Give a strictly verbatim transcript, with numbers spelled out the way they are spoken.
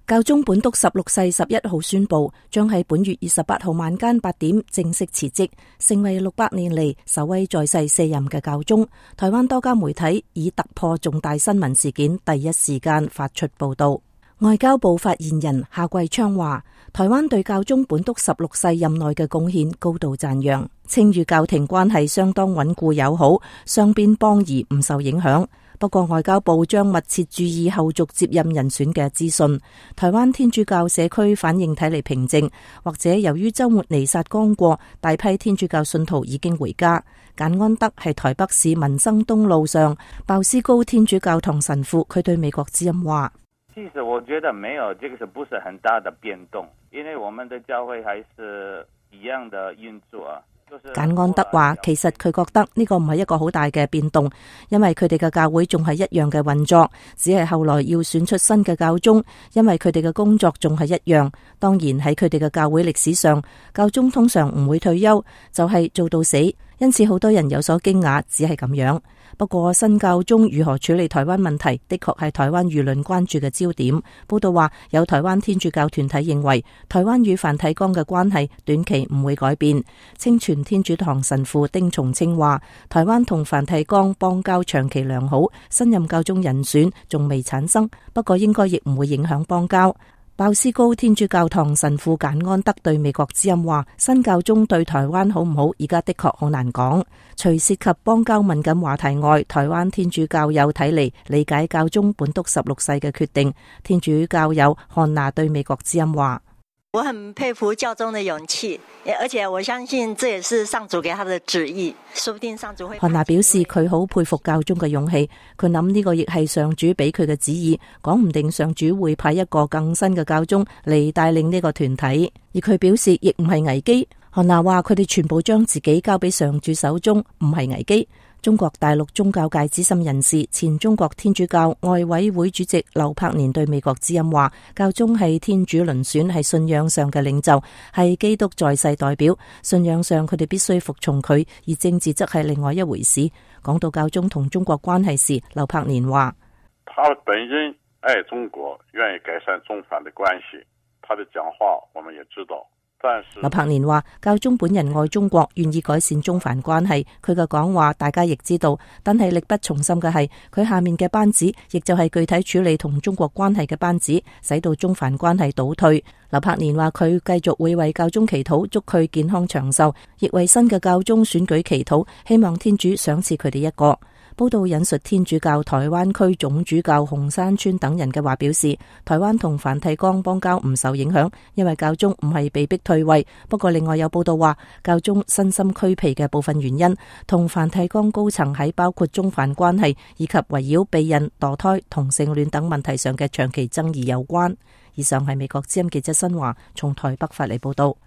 教宗本篤十六世十一號宣布，將喺本月二十八號晚間八點正式辭職，成為六百年嚟首位在世卸任嘅教宗。台灣多家媒體以突破重大新聞事件第一時間發出報道。外交部發言人夏貴昌話，台灣對教宗本篤十六世任內嘅貢獻高度讚揚，稱與教廷關係相當穩固友好，雙邊邦誼唔受影響。不過外交部將密切注意後續接任人選嘅資訊。台灣天主教社區反應睇嚟平靜，或者由於週末彌撒剛過，大批天主教信徒已經回家。簡安德係台北市民生東路上鮑思高天主教堂神父，佢對美國之音話： 其實我覺得沒有，這個是不是很大的變動，因為我們的教會還是一樣的運作啊。 簡安德話，其實佢覺得呢個唔係一個好大嘅變動，因為佢哋嘅教會仲係一樣嘅運作，只係後來要選出新嘅教宗，因為佢哋嘅工作仲係一樣。當然喺佢哋嘅教會歷史上，教宗通常唔會退休，就係做到死，因此好多人有所驚訝，只係咁樣。不過新教宗如何處理台灣問題，的確係台灣輿論關注嘅焦點。報道話，有台灣天主教團體認為，台灣與梵蒂岡嘅關係短期唔會改變。清泉天主堂神父丁松青話，台灣同梵蒂岡邦交長期良好，新任教宗人選仲未產生，不過應該亦唔會影響邦交。鮑思高天主教堂神父簡安德對美國之音話，新教宗對台灣好唔好，而家的確好難講。除涉及邦交敏感話題外，台灣天主教友睇嚟理解教宗本篤十六世嘅決定。天主教友漢娜對美國之音話： 我很佩服教宗的勇氣，而且我相信這也是上主給他的旨意，說不定上主會。 漢娜表示佢好佩服教宗嘅勇氣，佢諗呢個亦係上主俾佢嘅旨意，講唔定上主會派一個更新嘅教宗嚟帶領呢個團體，而佢表示亦唔係危機。漢娜話佢哋全部將自己交俾上主手中，唔係危機。中國大陸宗教界資深人士、前中國天主教愛委會主席劉柏年對美國之音話，教宗係天主遴選，係信仰上嘅領袖，係基督在世代表，信仰上佢哋必須服從佢，而政治則係另外一回事。講到教宗同中國關係時，劉柏年話： 他本人愛中國，願意改善中梵的關係，他的講話我們也知道。 劉柏年話，教宗本人愛中國，願意改善中梵關係。佢嘅講話大家亦知道，但係力不從心嘅係佢下面嘅班子，亦就係具體處理同中國關係嘅班子，使到中梵關係倒退。劉柏年話佢繼續會為教宗祈禱，祝佢健康長壽，亦為新嘅教宗選舉祈禱，希望天主賞賜佢哋一個。報道引述天主教台灣區總主教洪山川等人嘅話表示，台灣同梵蒂岡邦交唔受影響，因為教宗唔係被逼退位。不過另外有報道話，教宗身心俱疲嘅部分原因，同梵蒂岡高層喺包括中梵關係以及圍繞避孕、墮胎、同性戀等問題上嘅長期爭議有關。以上係美國之音記者新華從台北發嚟報道。